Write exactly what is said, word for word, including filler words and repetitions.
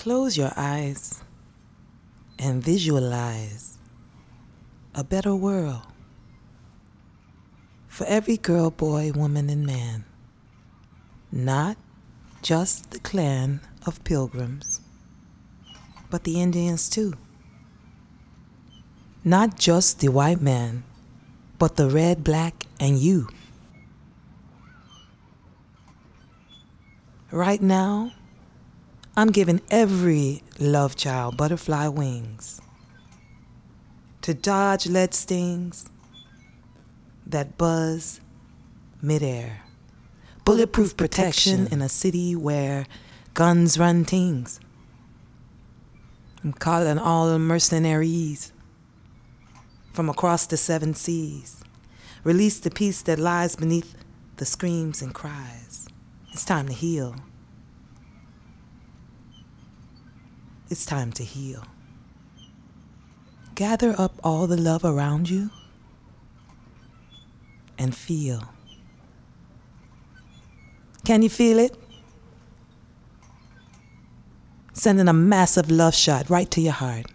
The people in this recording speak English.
Close your eyes and visualize a better world for every girl, boy, woman, and man. Not just the clan of pilgrims, but the Indians too. Not just the white man, but the red, black, and you. Right now, I'm giving every love child butterfly wings to dodge lead stings that buzz midair. Bulletproof protection in a city where guns run tings. I'm calling all the mercenaries from across the seven seas. Release the peace that lies beneath the screams and cries. It's time to heal. It's time to heal. Gather up all the love around you and feel. Can you feel it? Sending a massive love shot right to your heart.